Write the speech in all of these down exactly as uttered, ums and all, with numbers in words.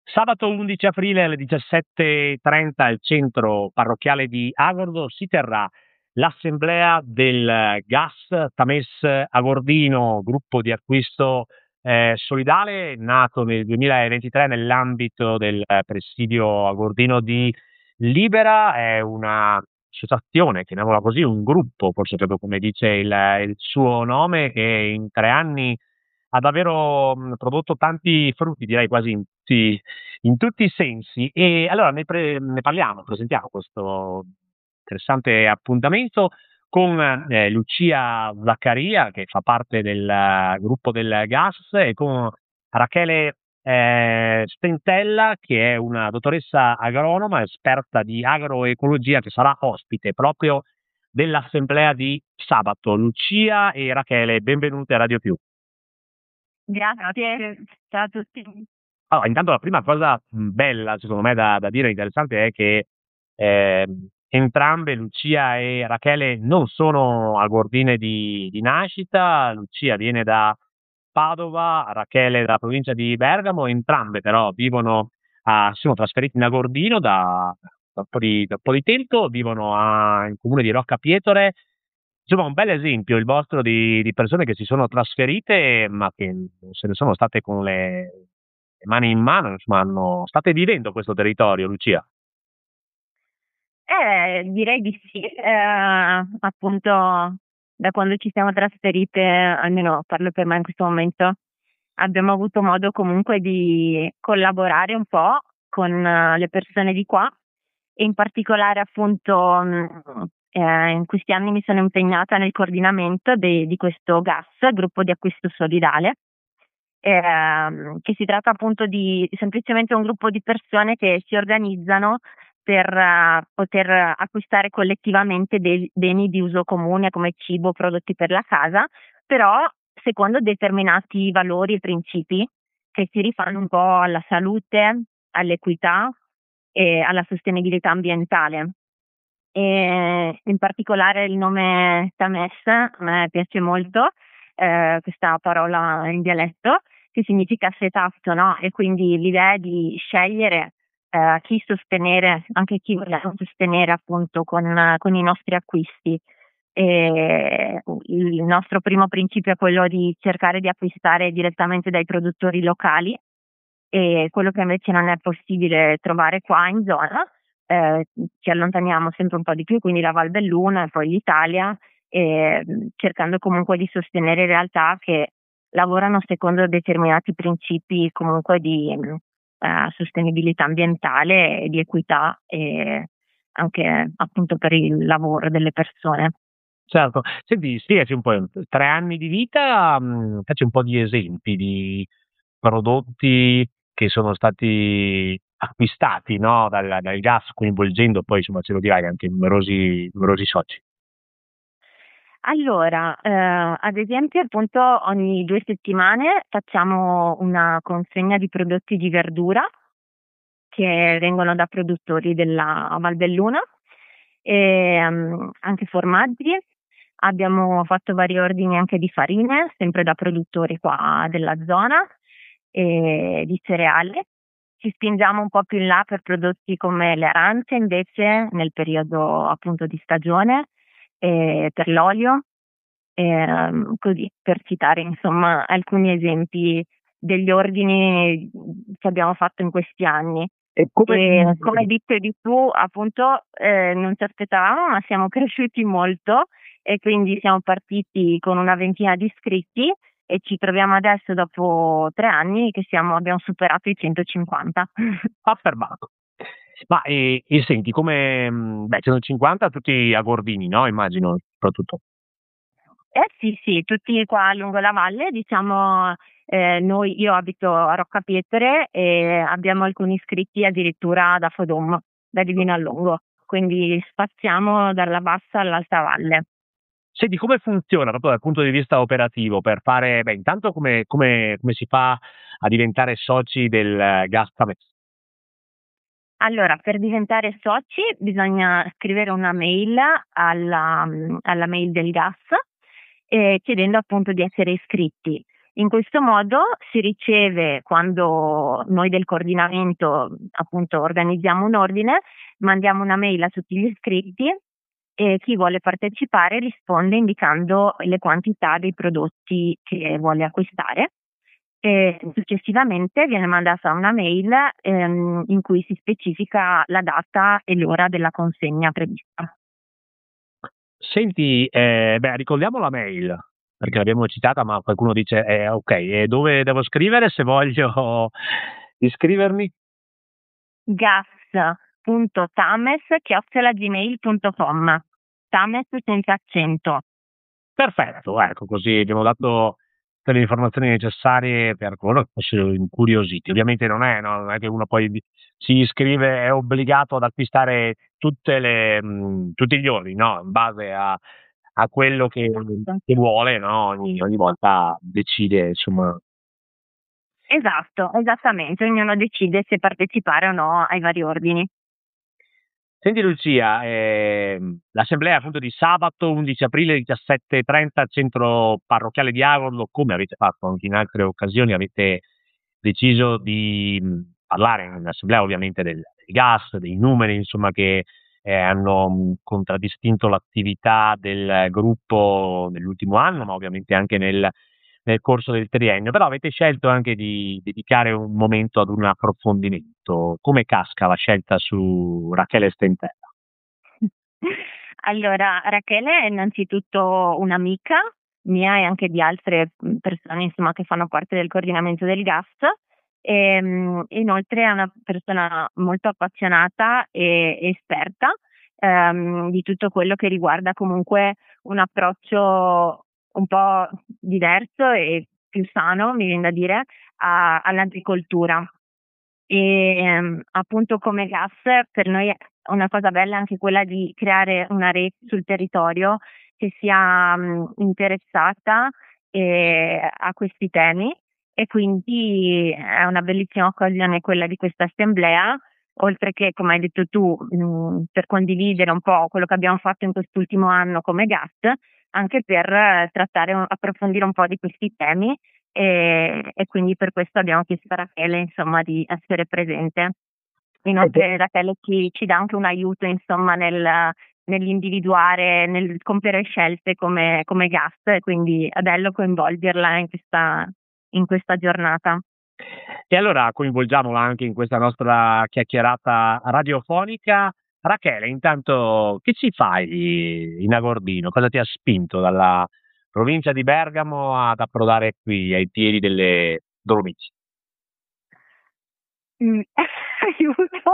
Sabato undici aprile alle diciassette e trenta al centro parrocchiale di Agordo si terrà l'assemblea del Gas Tames Agordino, gruppo di acquisto eh, solidale nato nel duemilaventitré nell'ambito del eh, presidio Agordino di Libera. È una associazione, chiamiamola così, un gruppo, forse proprio come dice il, il suo nome, che in tre anni ha davvero mh, prodotto tanti frutti, direi quasi in tutti, in tutti i sensi. E allora ne, pre- ne parliamo, presentiamo questo interessante appuntamento con eh, Lucia Zaccaria, che fa parte del eh, gruppo del Gas, e con Rachele eh, Stentella, che è una dottoressa agronoma, esperta di agroecologia, che sarà ospite proprio dell'assemblea di sabato. Lucia e Rachele, benvenute a Radio Più. Grazie, ciao a tutti. Allora, intanto la prima cosa mh, bella, secondo me, da, da dire, interessante, è che eh, entrambe, Lucia e Rachele, non sono agordine di, di nascita. Lucia viene da Padova, Rachele dalla provincia di Bergamo, entrambe però vivono, a, si sono trasferite in Agordino da, da un po' di, da un po' di tempo, vivono a, in comune di Rocca Pietore. Insomma, un bel esempio il vostro di, di persone che si sono trasferite, ma che non se ne sono state con le, le mani in mano, insomma, hanno, state vivendo questo territorio, Lucia. Eh, direi di sì. Eh, appunto, da quando ci siamo trasferite, almeno parlo per me in questo momento, abbiamo avuto modo comunque di collaborare un po' con eh, le persone di qua e in particolare appunto mh, eh, in questi anni mi sono impegnata nel coordinamento de- di questo G A S, gruppo di acquisto solidale, ehm, che si tratta appunto di semplicemente un gruppo di persone che si organizzano per eh, poter acquistare collettivamente dei beni di uso comune come cibo, prodotti per la casa, però secondo determinati valori e principi che si rifanno un po' alla salute, all'equità e alla sostenibilità ambientale. E in particolare il nome Tames a me piace molto, eh, questa parola in dialetto che significa setato, no? E quindi l'idea di scegliere eh, chi sostenere, anche chi vogliamo sostenere appunto con, con i nostri acquisti. E il nostro primo principio è quello di cercare di acquistare direttamente dai produttori locali, e quello che invece non è possibile trovare qua in zona, eh, ci allontaniamo sempre un po' di più, quindi la Val Belluna e poi l'Italia, e, mh, cercando comunque di sostenere realtà che lavorano secondo determinati principi comunque di mh, eh, sostenibilità ambientale e di equità, e anche appunto per il lavoro delle persone. Certo, senti, spiegaci un po', tre anni di vita, mh, facci un po' di esempi di prodotti che sono stati acquistati, no, dal, dal gas, coinvolgendo poi, insomma, ce lo dirai, anche numerosi, numerosi soci. Allora, eh, ad esempio, appunto, ogni due settimane facciamo una consegna di prodotti di verdura che vengono da produttori della Val Belluna, e um, anche formaggi. Abbiamo fatto vari ordini anche di farine, sempre da produttori qua della zona, e di cereali. Ci spingiamo un po' più in là per prodotti come le arance, invece, nel periodo appunto di stagione, e per l'olio, ehm, così per citare insomma alcuni esempi degli ordini che abbiamo fatto in questi anni. E come, E come hai detto di tu, appunto, eh, non ci aspettavamo, ma siamo cresciuti molto, e quindi siamo partiti con una ventina di iscritti e ci troviamo adesso dopo tre anni che siamo, abbiamo superato i centocinquanta. affermato. Ma e, e senti, come, mh, beh, sono cinquanta tutti a Gordini, no? Immagino, soprattutto. Eh sì, sì, tutti qua lungo la valle, diciamo, eh, noi, io abito a Rocca Pietre e abbiamo alcuni iscritti addirittura da Fodom, da Divino a Lungo, quindi spaziamo dalla bassa all'alta valle. Senti, come funziona proprio dal punto di vista operativo per fare, beh, intanto come, come, come si fa a diventare soci del eh, Gas Tames? Allora, per diventare soci bisogna scrivere una mail alla, alla mail del gas, eh, chiedendo appunto di essere iscritti. In questo modo si riceve, quando noi del coordinamento appunto organizziamo un ordine, mandiamo una mail a tutti gli iscritti e chi vuole partecipare risponde indicando le quantità dei prodotti che vuole acquistare e successivamente viene mandata una mail ehm, in cui si specifica la data e l'ora della consegna prevista. Senti, eh, beh, ricordiamo la mail, perché l'abbiamo citata, ma qualcuno dice, eh, ok, e dove devo scrivere se voglio iscrivermi? gas.tames chiocciola gmail punto com. Tames senza accento. Perfetto, ecco, così abbiamo dato tutte le informazioni necessarie per coloro che fossero incuriositi. Ovviamente non è, no, non è che uno poi di- si iscrive, è obbligato ad acquistare tutte le, mh, tutti gli ordini, no? In base a, a quello che, Esatto. che vuole, no? Ogni, ogni volta decide, insomma. Esatto, esattamente. Ognuno decide se partecipare o no ai vari ordini. Senti Lucia, ehm, l'assemblea appunto di sabato undici aprile diciassette e trenta al centro parrocchiale di Agordo, come avete fatto anche in altre occasioni, avete deciso di mh, parlare in assemblea ovviamente del, del gas, dei numeri insomma che eh, hanno mh, contraddistinto l'attività del gruppo nell'ultimo anno, ma ovviamente anche nel, nel corso del triennio, però avete scelto anche di dedicare un momento ad un approfondimento. Come casca la scelta su Rachele Stentella? Allora, Rachele è innanzitutto un'amica mia e anche di altre mh, persone, insomma, che fanno parte del coordinamento del gas. E, mh, inoltre è una persona molto appassionata e e esperta ehm, di tutto quello che riguarda comunque un approccio un po' diverso e più sano, mi viene da dire, a- all'agricoltura. E ehm, appunto come gas per noi è una cosa bella anche quella di creare una rete sul territorio che sia mh, interessata eh, a questi temi e quindi è una bellissima occasione quella di questa assemblea, oltre che come hai detto tu mh, per condividere un po' quello che abbiamo fatto in quest'ultimo anno come gas, anche per eh, trattare, approfondire un po' di questi temi e, e quindi per questo abbiamo chiesto a Rachele insomma di essere presente. Inoltre Rachele ci, ci dà anche un aiuto insomma nel, nell'individuare, nel compiere scelte come, come guest e quindi è bello coinvolgerla in questa, in questa giornata. E allora coinvolgiamola anche in questa nostra chiacchierata radiofonica. Rachele, intanto che ci fai in Agordino? Cosa ti ha spinto dalla provincia di Bergamo ad approdare qui ai piedi delle Dolomiti? Mm, aiuto!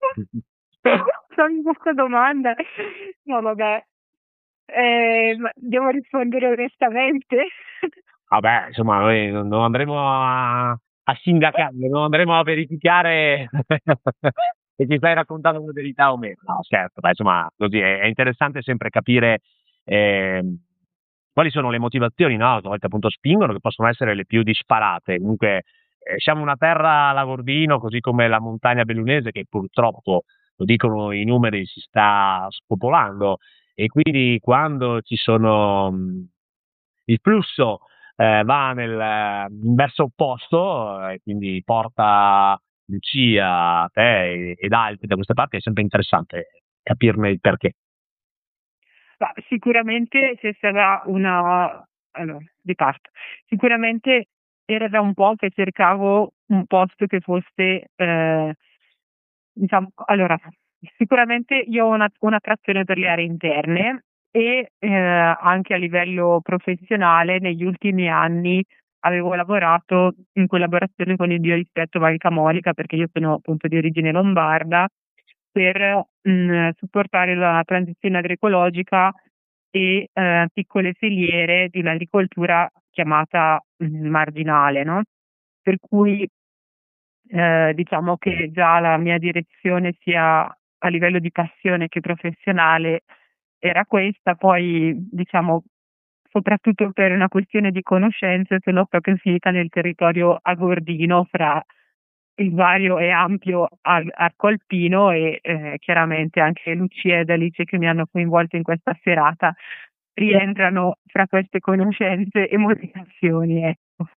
Fammi questa domanda. No, vabbè. Eh, ma devo rispondere onestamente? Vabbè, insomma, noi non non andremo a, a sindacare, non andremo a verificare se ci stai raccontando una verità o meno. No, certo, dai, insomma, così è, è interessante sempre capire ehm, quali sono le motivazioni, no? Che a volte appunto spingono, che possono essere le più disparate. Comunque, eh, siamo una terra lagordino, così come la montagna bellunese, che purtroppo, lo dicono i numeri, si sta spopolando e quindi quando ci sono mh, il flusso eh, va nel, eh, in verso opposto e quindi porta Lucia, te ed altri da queste parti, è sempre interessante capirne il perché. Ma sicuramente c'è stata una allora, riparto. Sicuramente era da un po' che cercavo un posto che fosse, ehm, diciamo allora, sicuramente io ho una un'attrazione per le aree interne e, ehm, anche a livello professionale negli ultimi anni avevo lavorato in collaborazione con il Biorispetto Val Camonica, perché io sono appunto di origine lombarda, per, mhmm, supportare la transizione agroecologica e, ehm, piccole filiere di un'agricoltura chiamata, mhmm, marginale, no, per cui, ehm, diciamo che già la mia direzione sia a livello di passione che professionale era questa, poi diciamo soprattutto per una questione di conoscenze sono proprio finita nel territorio agordino fra il vario e ampio ar arco alpino e, ehm, chiaramente anche Lucia ed Alice che mi hanno coinvolto in questa serata rientrano fra queste conoscenze e motivazioni, ecco.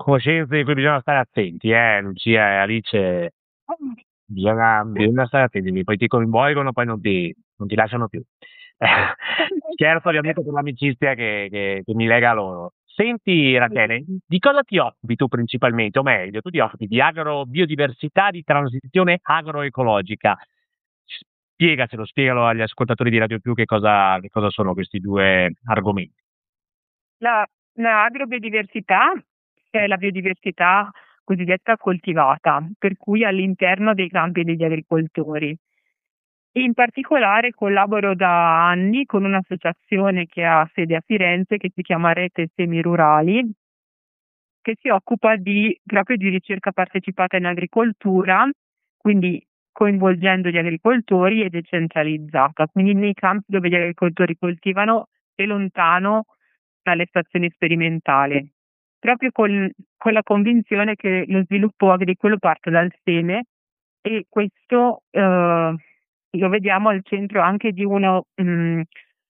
conoscenze di cui bisogna stare attenti, eh, Lucia e Alice. Bisogna, bisogna stare attenti, poi ti coinvolgono, poi non ti, non ti lasciano più. Scherzo ovviamente per l'amicizia che, che, che mi lega a loro. Senti Rachele, di cosa ti occupi tu principalmente? O meglio, tu ti occupi di agrobiodiversità, di transizione agroecologica. Spiegacelo, spiegalo agli ascoltatori di Radio Più che cosa, che cosa sono questi due argomenti. La, la agrobiodiversità è la biodiversità cosiddetta coltivata, per cui all'interno dei campi degli agricoltori. In particolare collaboro da anni con un'associazione che ha sede a Firenze che si chiama Rete Semi Rurali, che si occupa di, proprio di ricerca partecipata in agricoltura, quindi coinvolgendo gli agricoltori e decentralizzata, quindi nei campi dove gli agricoltori coltivano e lontano dalle stazioni sperimentali, proprio con, con la convinzione che lo sviluppo agricolo parte dal seme e questo eh, lo vediamo al centro anche di uno, mh,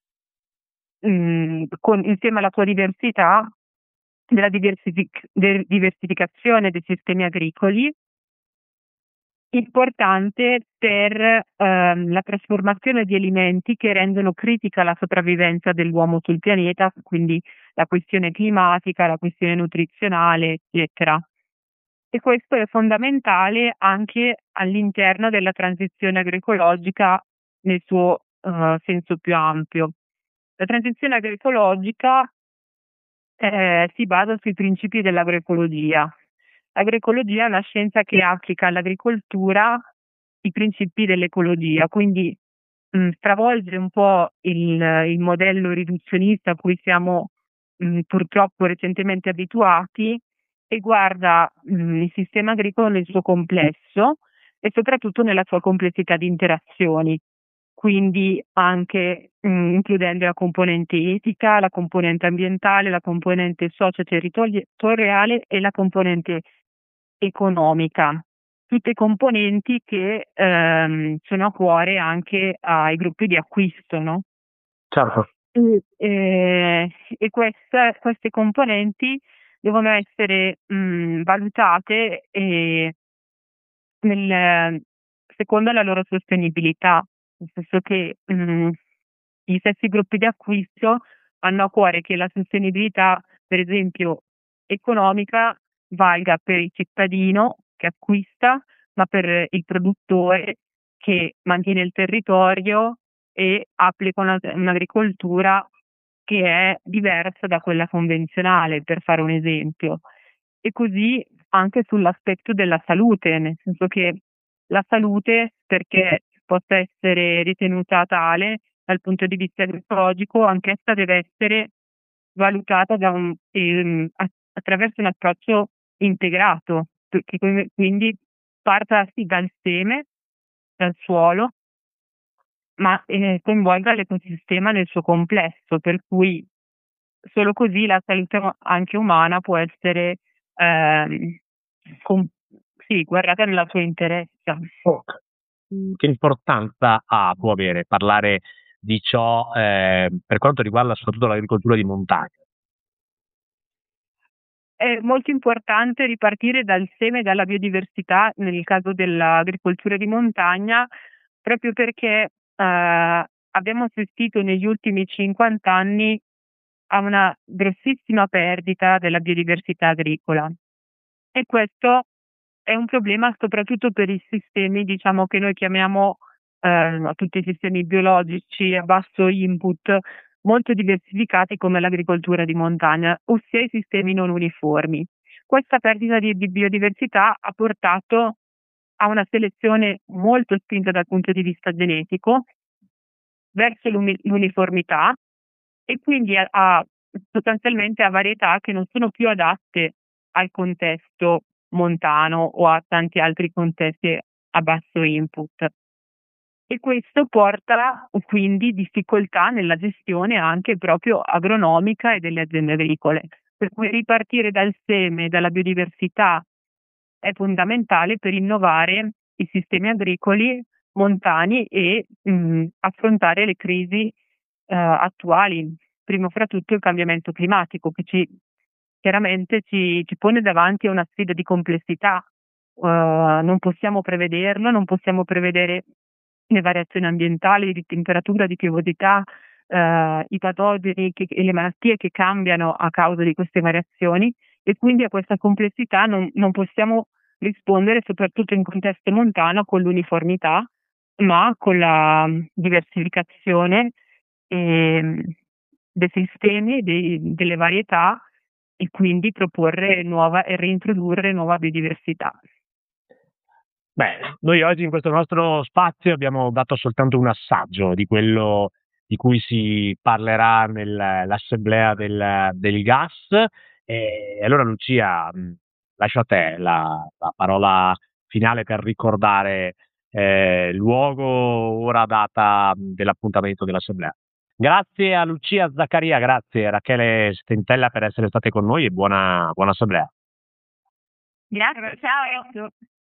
mh, con, insieme alla sua diversità, della diversific- de- diversificazione dei sistemi agricoli, importante per ehm, la trasformazione di alimenti che rendono critica la sopravvivenza dell'uomo sul pianeta, quindi la questione climatica, la questione nutrizionale, eccetera. E questo è fondamentale anche all'interno della transizione agroecologica nel suo eh, senso più ampio. La transizione agroecologica eh, si basa sui principi dell'agroecologia. L'agroecologia è una scienza che applica all'agricoltura i principi dell'ecologia, quindi mh, stravolge un po' il, il modello riduzionista a cui siamo mh, purtroppo recentemente abituati e guarda mh, il sistema agricolo nel suo complesso e soprattutto nella sua complessità di interazioni, quindi anche mh, includendo la componente etica, la componente ambientale, la componente socio-territoriale e la componente economica, tutte componenti che ehm, sono a cuore anche ai gruppi di acquisto, no? Certo. E, eh, e queste, queste componenti devono essere mh, valutate e nel, secondo la loro sostenibilità, nel senso che mh, gli stessi gruppi di acquisto hanno a cuore che la sostenibilità, per esempio economica, valga per il cittadino che acquista, ma per il produttore che mantiene il territorio e applica una, un'agricoltura che è diversa da quella convenzionale, per fare un esempio. E così anche sull'aspetto della salute, nel senso che la salute, perché possa essere ritenuta tale dal punto di vista ecologico, anch'essa deve essere valutata da un, ehm, a- attraverso un approccio integrato, che quindi quindi parta sì dal seme, dal suolo, ma eh, coinvolga l'ecosistema nel suo complesso, per cui solo così la salute u- anche umana può essere ehm, com- sì, guardata nella sua interezza. Che importanza ha, può avere parlare di ciò eh, per quanto riguarda soprattutto l'agricoltura di montagna? È molto importante ripartire dal seme e dalla biodiversità nel caso dell'agricoltura di montagna, proprio perché eh, abbiamo assistito negli ultimi cinquanta anni a una grossissima perdita della biodiversità agricola. E questo è un problema soprattutto per i sistemi, diciamo, che noi chiamiamo eh, tutti i sistemi biologici a basso input, molto diversificati come l'agricoltura di montagna, ossia i sistemi non uniformi. Questa perdita di, di biodiversità ha portato a una selezione molto spinta dal punto di vista genetico verso l'uni- l'uniformità e quindi a, a- sostanzialmente a varietà che non sono più adatte al contesto montano o a tanti altri contesti a basso input. E questo porta quindi difficoltà nella gestione anche proprio agronomica e delle aziende agricole. Per cui ripartire dal seme e dalla biodiversità è fondamentale per innovare i sistemi agricoli montani e mh, affrontare le crisi eh, attuali, primo fra tutto il cambiamento climatico che ci chiaramente ci, ci pone davanti a una sfida di complessità. Uh, non possiamo prevederlo, non possiamo prevedere le variazioni ambientali di temperatura, di piovosità, uh, i patogeni che, e le malattie che cambiano a causa di queste variazioni, e quindi a questa complessità non, non possiamo rispondere, soprattutto in contesto montano, con l'uniformità, ma con la diversificazione eh, dei sistemi, dei, delle varietà, e quindi proporre nuova e reintrodurre nuova biodiversità. Beh, noi oggi in questo nostro spazio abbiamo dato soltanto un assaggio di quello di cui si parlerà nell'assemblea del, del gas. E allora, Lucia, mh, lascio a te la, la parola finale per ricordare eh, luogo, ora, data mh, dell'appuntamento dell'assemblea. Grazie a Lucia Zaccaria, grazie a Rachele Stentella per essere state con noi, e buona, buona assemblea. Grazie, ciao.